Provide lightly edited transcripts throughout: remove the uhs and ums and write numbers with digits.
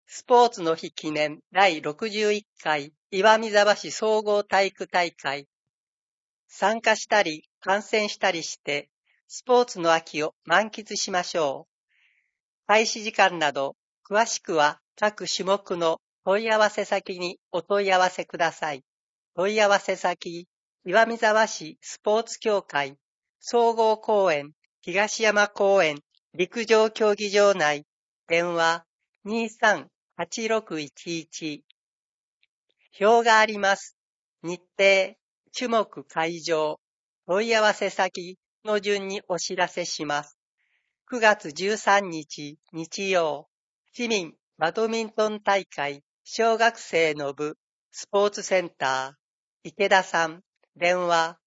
スポーツの日記念第61回岩見沢市総合体育大会。参加したり観戦したりしてスポーツの秋を満喫しましょう。開始時間など詳しくは各種目の問い合わせ先にお問い合わせください。問い合わせ先、岩見沢市スポーツ協会総合公園東山公園陸上競技場内電話23-8611表があります。日程、種目会場、問い合わせ先の順にお知らせします。9月13日日曜、市民バドミントン大会小学生の部スポーツセンター、池田さん、電話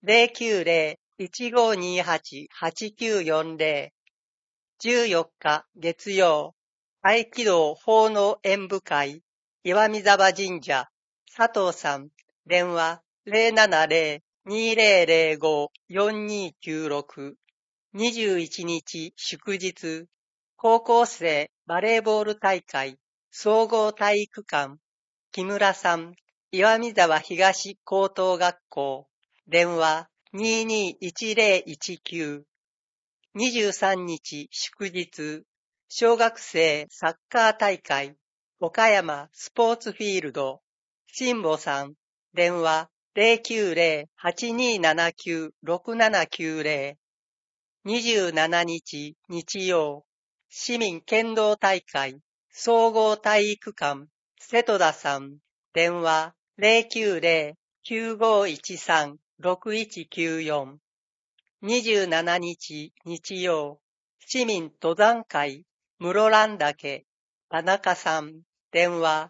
090-1528-8940、14日月曜、合気道奉納演舞会、岩見沢神社、佐藤さん、電話070-2005-4296、21日祝日、高校生バレーボール大会、総合体育館、木村さん、岩見沢東高等学校、電話221019、23日祝日、小学生サッカー大会、岡山スポーツフィールド、新保さん、電話090-8279-6790、27日日曜、市民剣道大会、総合体育館、瀬戸田さん、電話090-9513-6194、27日日曜、市民登山会、室蘭岳、田中さん、電話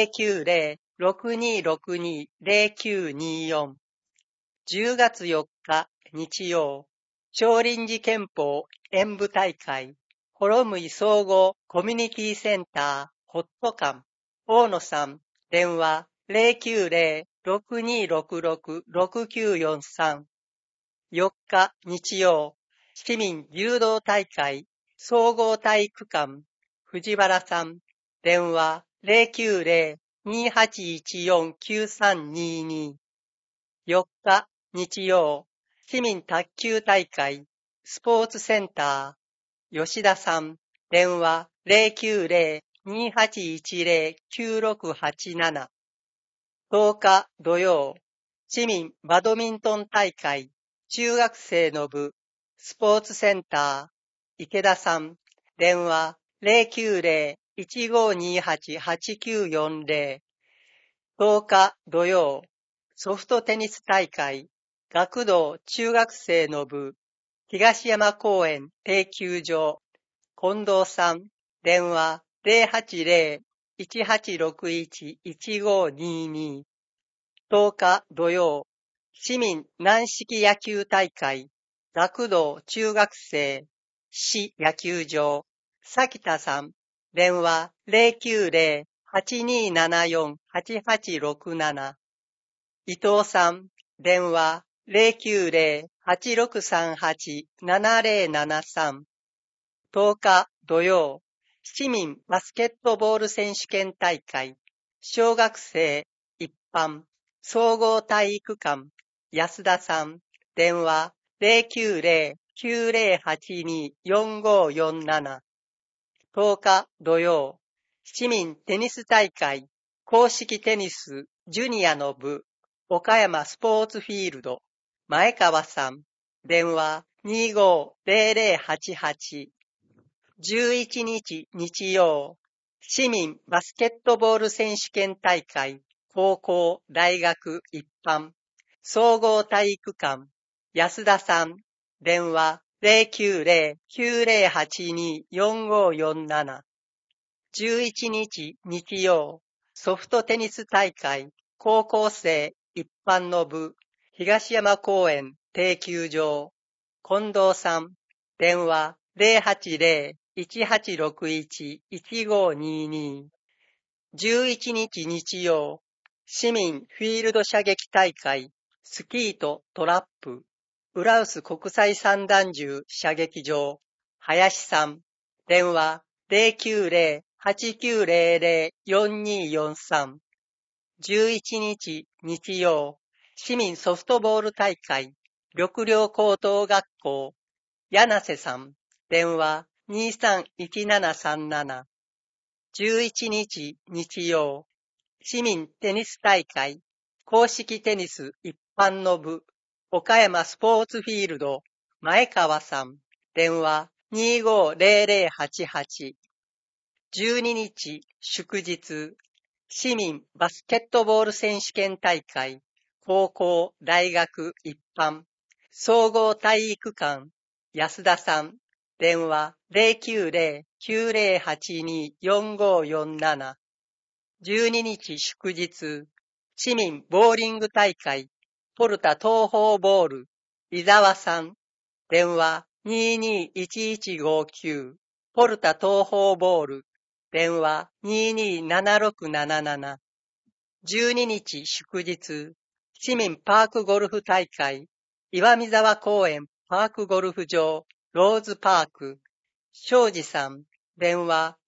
090-6262-0924、10月4日日曜、少林寺拳法演舞大会、幌向総合コミュニティセンター、ホット館、大野さん、電話090-6266-6943、4日日曜、市民柔道大会、総合体育館、藤原さん、電話090-2814-9322、4日日曜、市民卓球大会、スポーツセンター、吉田さん、電話090-2810-9687、10日土曜、市民バドミントン大会、中学生の部、スポーツセンター、池田さん、電話090-1528-8940、10日土曜、ソフトテニス大会、学童中学生の部、東山公園定休場、近藤さん、電話080-1861-1522、10日土曜、市民軟式野球大会、学童中学生、市野球場、崎田さん、電話090-8274-8867、伊藤さん、電話090-8638-7073、10日土曜、市民バスケットボール選手権大会、小学生一般、総合体育館、安田さん、電話090-9082-4547、10日土曜、市民テニス大会、公式テニスジュニアの部、岡山スポーツフィールド、前川さん、電話250088、11日日曜、市民バスケットボール選手権大会、高校、大学一般、総合体育館、安田さん、電話090-9082-4547、11日日曜、ソフトテニス大会、高校生一般の部、東山公園定休場、近藤さん、電話080-1861-1522、11日日曜、市民フィールド射撃大会、スキーとトラップ、浦臼国際散弾銃射撃場、林さん、電話 8900-4243。11日日曜、市民ソフトボール大会、緑陵高等学校、柳瀬さん、電話231737。11日日曜、市民テニス大会、公式テニス一般の部、岡山スポーツフィールド、前川さん、電話250088。12日祝日、市民バスケットボール選手権大会、高校、大学一般、総合体育館、安田さん、電話090-9082-4547。12日祝日、市民ボーリング大会、ポルタ東方ボール、伊沢さん、電話221159。ポルタ東方ボール、電話227677。12日祝日、市民パークゴルフ大会、岩見沢公園パークゴルフ場、ローズパーク、庄司さん、電話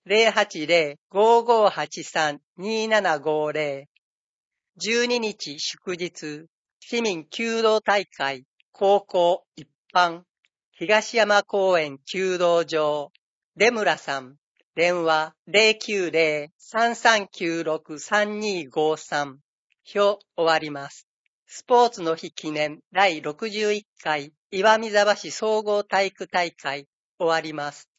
080-5583-2750。12日祝日、市民弓道大会、高校一般、東山公園弓道場、出村さん、電話090-3396-3253。表終わります。スポーツの日記念第61回岩見沢市総合体育大会終わります。